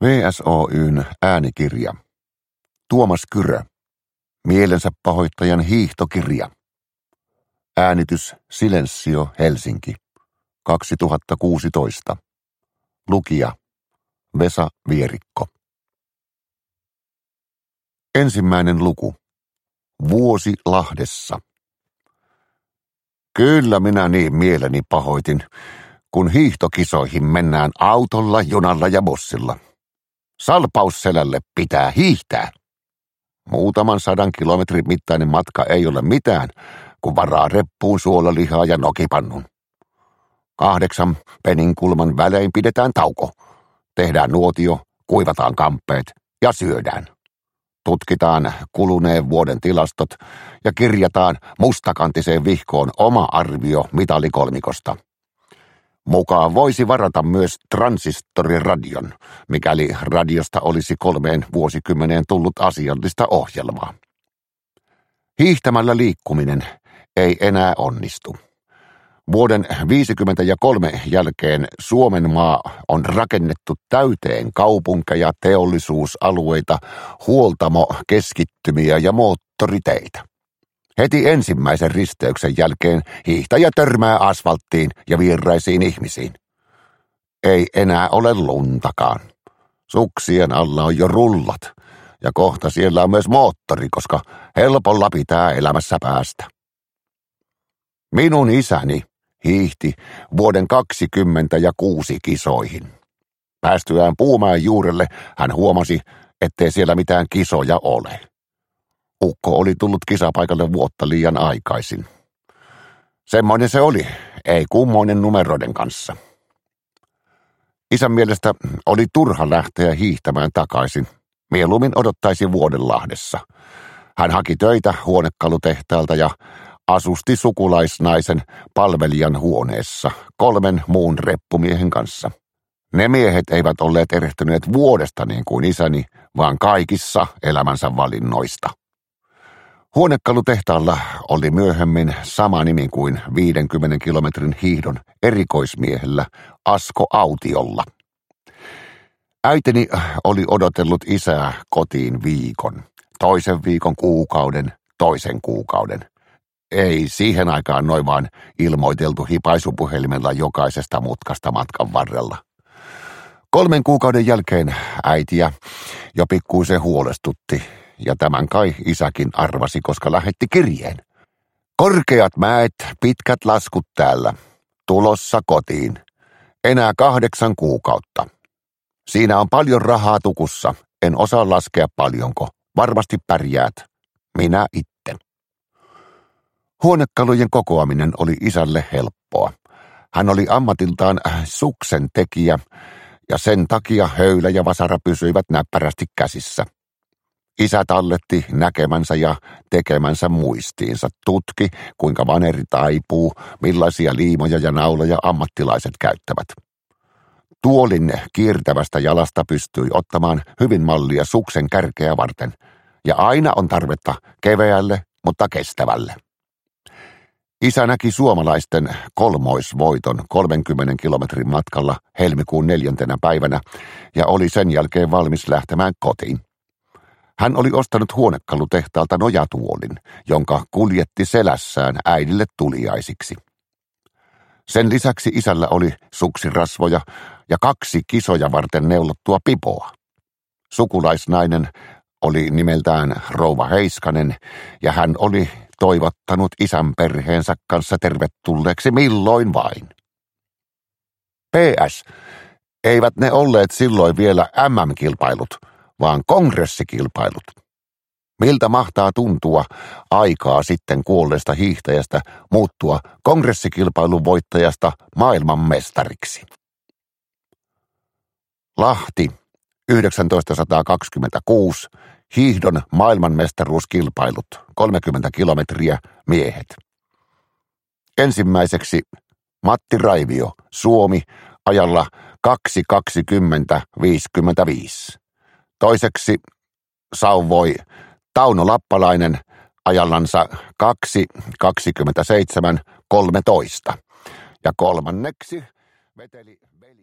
VSOY:n äänikirja. Tuomas Kyrö. Mielensä pahoittajan hiihtokirja. Äänitys Silensio Helsinki. 2016. Lukija Vesa Vierikko. Ensimmäinen luku. Vuosi Lahdessa. Kyllä minä niin mieleni pahoitin, kun hiihtokisoihin mennään autolla, junalla ja bussilla. Salpausselälle pitää hiihtää. Muutaman 100 kilometrin mittainen matka ei ole mitään, kun varaa reppuun suolalihaa ja nokipannun. 8 peninkulman välein pidetään tauko. Tehdään nuotio, kuivataan kamppeet ja syödään. Tutkitaan kuluneen vuoden tilastot ja kirjataan mustakantiseen vihkoon oma arvio mitalikolmikosta. Mukaan voisi varata myös transistoriradion, mikäli radiosta olisi 3 vuosikymmeneen tullut asiallista ohjelmaa. Hiihtämällä liikkuminen ei enää onnistu. Vuoden 1953 jälkeen Suomenmaa on rakennettu täyteen kaupunkeja, teollisuusalueita, huoltamokeskittymiä ja moottoriteitä. Heti ensimmäisen risteyksen jälkeen hiihtäjä törmää asfalttiin ja vieraisiin ihmisiin. Ei enää ole luntakaan. Suksien alla on jo rullat ja kohta siellä on myös moottori, koska helpolla pitää elämässä päästä. Minun isäni hiihti vuoden 1926 kisoihin. Päästyään Puumäen juurelle hän huomasi, ettei siellä mitään kisoja ole. Ukko oli tullut kisapaikalle vuotta liian aikaisin. Semmoinen se oli, ei kummoinen numeroiden kanssa. Isän mielestä oli turha lähteä hiihtämään takaisin. Mieluummin odottaisi vuoden Lahdessa. Hän haki töitä huonekalutehtaalta ja asusti sukulaisnaisen palvelijan huoneessa 3 muun reppumiehen kanssa. Ne miehet eivät olleet erehtyneet vuodesta niin kuin isäni, vaan kaikissa elämänsä valinnoista. Huonekalutehtaalla oli myöhemmin sama nimi kuin 50 kilometrin hiihdon erikoismiehellä Asko Autiolla. Äitini oli odotellut isää kotiin viikon, toisen viikon kuukauden, toisen kuukauden. Ei siihen aikaan noin vaan ilmoiteltu hipaisupuhelimella jokaisesta mutkasta matkan varrella. 3 kuukauden jälkeen äitiä jo pikkuisen huolestutti, ja tämän kai isäkin arvasi, koska lähetti kirjeen. Korkeat mäet, pitkät laskut täällä. Tulossa kotiin. Enää 8 kuukautta. Siinä on paljon rahaa tukussa. En osaa laskea paljonko. Varmasti pärjäät. Minä itse. Huonekalujen kokoaminen oli isälle helppoa. Hän oli ammatiltaan suksen tekijä, ja sen takia höylä ja vasara pysyivät näppärästi käsissä. Isä talletti näkemänsä ja tekemänsä muistiinsa, tutki, kuinka vaneri taipuu, millaisia liimoja ja nauloja ammattilaiset käyttävät. Tuolin kiirtävästä jalasta pystyi ottamaan hyvin mallia suksen kärkeä varten, ja aina on tarvetta keveälle, mutta kestävälle. Isä näki suomalaisten kolmoisvoiton 30 kilometrin matkalla helmikuun 4. päivänä ja oli sen jälkeen valmis lähtemään kotiin. Hän oli ostanut huonekalutehtaalta nojatuolin, jonka kuljetti selässään äidille tuliaisiksi. Sen lisäksi isällä oli suksirasvoja ja 2 kisoja varten neulottua pipoa. Sukulaisnainen oli nimeltään rouva Heiskanen, ja hän oli toivottanut isän perheensä kanssa tervetulleeksi milloin vain. PS. Eivät ne olleet silloin vielä MM-kilpailut, vaan kongressikilpailut. Miltä mahtaa tuntua aikaa sitten kuolleesta hiihtäjästä muuttua kongressikilpailun voittajasta maailmanmestariksi? Lahti, 1926, hiihdon maailmanmestaruuskilpailut, 30 kilometriä, miehet. Ensimmäiseksi Matti Raivio, Suomi, ajalla 2:20:55. Toiseksi sauvoi Tauno Lappalainen ajallansa 2:27:13. Ja kolmanneksi veteli veli